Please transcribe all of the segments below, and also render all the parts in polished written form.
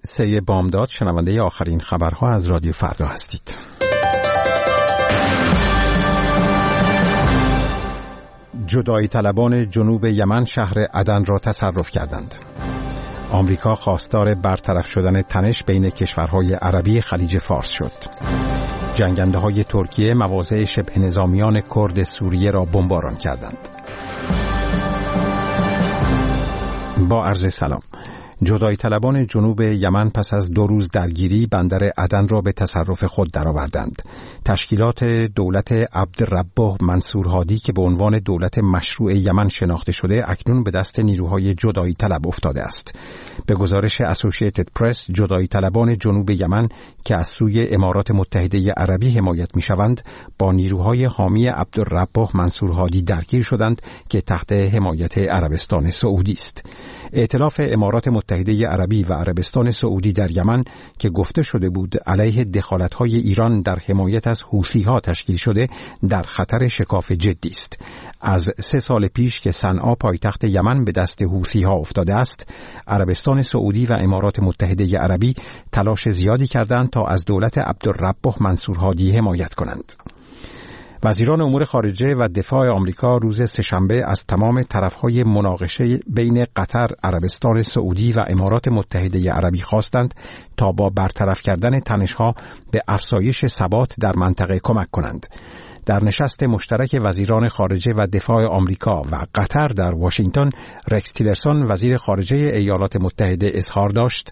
3 بامداد شنونده آخرین خبرها از رادیو فردا هستید. جدایی طلبان جنوب یمن شهر عدن را تصرف کردند. آمریکا خواستار برطرف شدن تنش بین کشورهای عربی خلیج فارس شد. جنگنده‌های ترکیه مواضع شبه نظامیان کرد سوریه را بمباران کردند. با عرض سلام. جدایی طلبان جنوب یمن پس از 2 روز درگیری بندر عدن را به تصرف خود درآوردند. تشکیلات دولت عبدالربه منصور هادی که به عنوان دولت مشروع یمن شناخته شده اکنون به دست نیروهای جدایی طلب افتاده است. به گزارش اسوسییتد پرس، جدایی طلبان جنوب یمن که از سوی امارات متحده عربی حمایت می‌شوند با نیروهای حامی عبدالربه منصور هادی درگیر شدند که تحت حمایت عربستان سعودی است. ائتلاف امارات متحده عربی و عربستان سعودی در یمن که گفته شده بود علیه دخالت‌های ایران در حمایت از حوثی‌ها تشکیل شده در خطر شکاف جدی است. از 3 سال پیش که صنعا پایتخت یمن به دست حوثی‌ها افتاده است، عربستان سعودی و امارات متحده عربی تلاش زیادی کردند تا از دولت عبدالربه منصور هادی حمایت کنند. وزیران امور خارجه و دفاع آمریکا روز سه‌شنبه از تمام طرف‌های مناقشه بین قطر، عربستان سعودی و امارات متحده عربی خواستند تا با برطرف کردن تنش‌ها به افزایش ثبات در منطقه کمک کنند. در نشست مشترک وزیران خارجه و دفاع آمریکا و قطر در واشنگتن، رکس تیلرسون وزیر خارجه ایالات متحده اظهار داشت: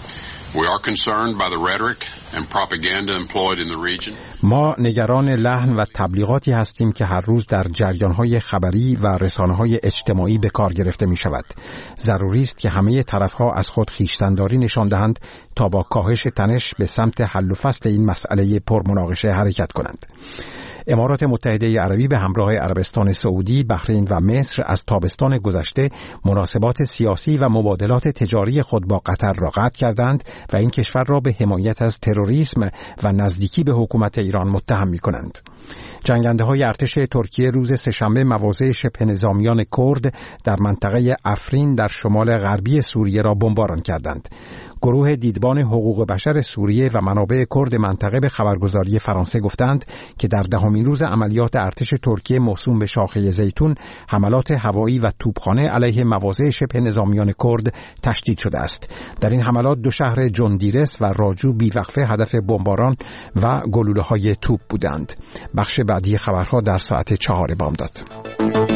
ما نگران لحن و تبلیغاتی هستیم که هر روز در جریان‌های خبری و رسانه‌های اجتماعی به کار گرفته می‌شود. ضروری است که همه طرف‌ها از خود خویشتن‌داری نشان دهند تا با کاهش تنش به سمت حل و فصل این مسئله پرمناقشه حرکت کنند. امارات متحده عربی به همراه عربستان سعودی، بحرین و مصر از تابستان گذشته مناسبات سیاسی و مبادلات تجاری خود با قطر را قطع کردند و این کشور را به حمایت از تروریسم و نزدیکی به حکومت ایران متهم می‌کنند. جنگنده‌های ارتش ترکیه روز سه‌شنبه مواضع شبه نظامیان کرد در منطقه افرین در شمال غربی سوریه را بمباران کردند. گروه دیدبان حقوق بشر سوریه و منابع کرد منطقه به خبرگزاری فرانسه گفتند که در 10مین روز عملیات ارتش ترکیه موسوم به شاخه زیتون، حملات هوایی و توپخانه علیه مواضع شبه نظامیان کرد تشدید شده است. در این حملات 2 شهر جندیرس و راجو بیوقفه هدف بمباران و گلوله‌های توپ بودند. بخش بعدی خبرها در ساعت 4 بامداد.